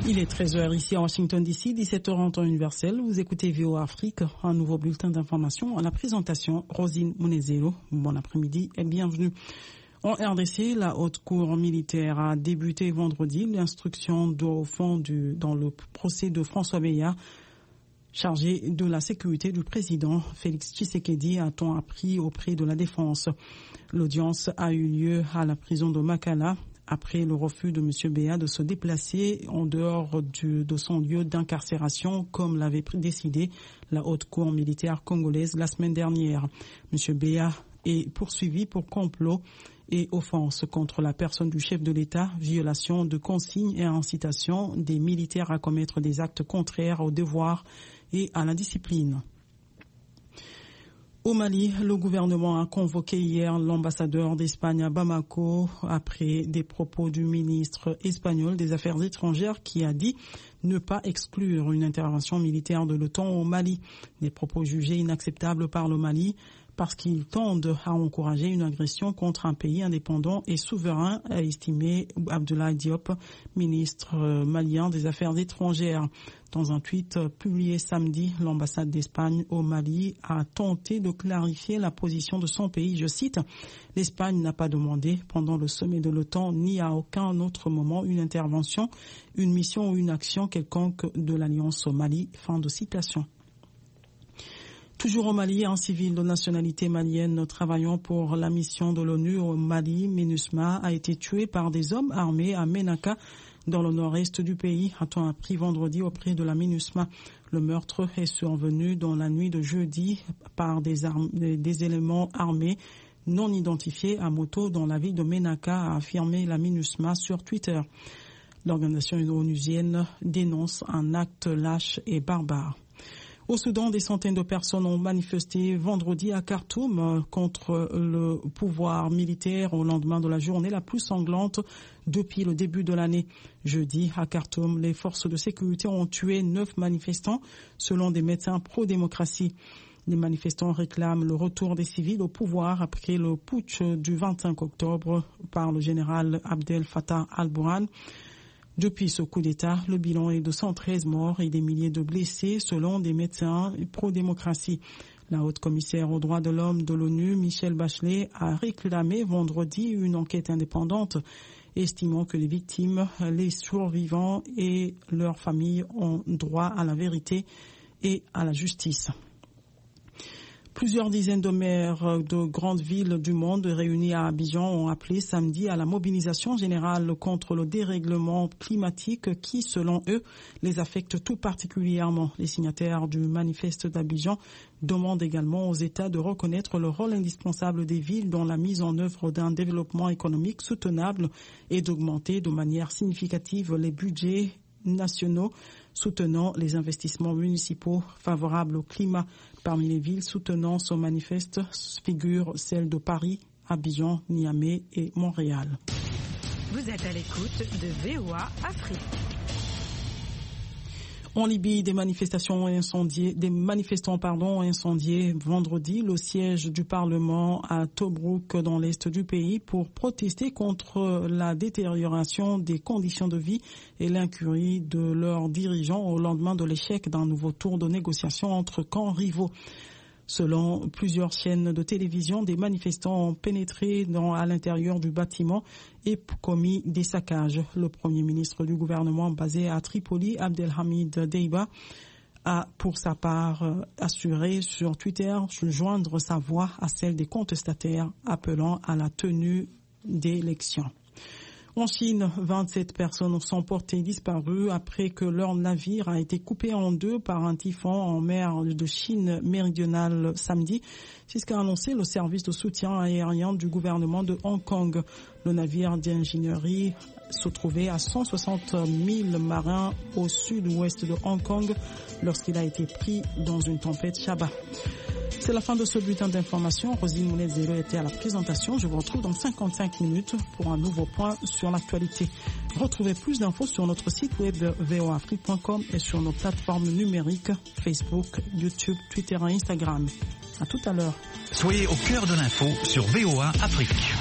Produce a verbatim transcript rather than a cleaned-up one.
Il est treize heures ici à Washington D C, dix-sept heures en temps universel. Vous écoutez V O A Afrique, un nouveau bulletin d'information. À la présentation, Rosine Munezero. Bon après-midi et bienvenue. En R D C, la haute cour militaire a débuté vendredi l'instruction au fond du, dans le procès de François Beya, chargé de la sécurité du président Félix Tshisekedi, a-t-on appris auprès de la défense. L'audience a eu lieu à la prison de Makala, après le refus de M. Beya de se déplacer en dehors du, de son lieu d'incarcération, comme l'avait décidé la haute cour militaire congolaise la semaine dernière. M. Beya est poursuivi pour complot et offense contre la personne du chef de l'État, violation de consignes et incitation des militaires à commettre des actes contraires aux devoirs et à la discipline. Au Mali, le gouvernement a convoqué hier l'ambassadeur d'Espagne à Bamako après des propos du ministre espagnol des Affaires étrangères qui a dit ne pas exclure une intervention militaire de l'OTAN au Mali. Des propos jugés inacceptables par le Mali parce qu'ils tendent à encourager une agression contre un pays indépendant et souverain, a estimé Abdoulaye Diop, ministre malien des Affaires étrangères. Dans un tweet publié samedi, l'ambassade d'Espagne au Mali a tenté de clarifier la position de son pays. Je cite, « L'Espagne n'a pas demandé pendant le sommet de l'OTAN ni à aucun autre moment une intervention, une mission ou une action quelconque de l'Alliance au Mali. » Fin de citation. Toujours au Mali, un civil de nationalité malienne travaillant pour la mission de l'ONU au Mali, MINUSMA, a été tué par des hommes armés à Ménaka, dans le nord-est du pays, a-t-on appris vendredi auprès de la MINUSMA. Le meurtre est survenu dans la nuit de jeudi par des, armes, des, des éléments armés non identifiés à moto dans la ville de Ménaka, a affirmé la MINUSMA sur Twitter. L'organisation onusienne dénonce un acte lâche et barbare. Au Soudan, des centaines de personnes ont manifesté vendredi à Khartoum contre le pouvoir militaire au lendemain de la journée la plus sanglante depuis le début de l'année. Jeudi, à Khartoum, les forces de sécurité ont tué neuf manifestants selon des médecins pro-démocratie. Les manifestants réclament le retour des civils au pouvoir après le putsch du vingt-cinq octobre par le général Abdel Fattah al-Burhan. Depuis ce coup d'État, le bilan est de cent treize morts et des milliers de blessés selon des médecins pro-démocratie. La haute commissaire aux droits de l'homme de l'ONU, Michelle Bachelet, a réclamé vendredi une enquête indépendante, estimant que les victimes, les survivants et leurs familles ont droit à la vérité et à la justice. Plusieurs dizaines de maires de grandes villes du monde réunis à Abidjan ont appelé samedi à la mobilisation générale contre le dérèglement climatique qui, selon eux, les affecte tout particulièrement. Les signataires du manifeste d'Abidjan demandent également aux États de reconnaître le rôle indispensable des villes dans la mise en œuvre d'un développement économique soutenable et d'augmenter de manière significative les budgets nationaux soutenant les investissements municipaux favorables au climat. Parmi les villes soutenant ce manifeste figurent celles de Paris, Abidjan, Niamey et Montréal. Vous êtes à l'écoute de V O A Afrique. En Libye, des manifestations ont incendié, des manifestants pardon, ont incendié vendredi le siège du Parlement à Tobrouk dans l'est du pays pour protester contre la détérioration des conditions de vie et l'incurie de leurs dirigeants au lendemain de l'échec d'un nouveau tour de négociation entre camps rivaux. Selon plusieurs chaînes de télévision, des manifestants ont pénétré dans, à l'intérieur du bâtiment et commis des saccages. Le premier ministre du gouvernement basé à Tripoli, Abdelhamid Deiba, a pour sa part assuré sur Twitter de joindre sa voix à celle des contestataires appelant à la tenue d'élections. En Chine, vingt-sept personnes sont portées disparues après que leur navire a été coupé en deux par un typhon en mer de Chine méridionale samedi. C'est ce qu'a annoncé le service de soutien aérien du gouvernement de Hong Kong. Le navire d'ingénierie se trouvait à cent soixante mille marins au sud-ouest de Hong Kong lorsqu'il a été pris dans une tempête Shaba. C'est la fin de ce bulletin d'information. Rosine Mounezero était à la présentation. Je vous retrouve dans cinquante-cinq minutes pour un nouveau point sur l'actualité. Retrouvez plus d'infos sur notre site web v o a afrique point com et sur nos plateformes numériques Facebook, YouTube, Twitter et Instagram. À tout à l'heure. Soyez au cœur de l'info sur V O A Afrique.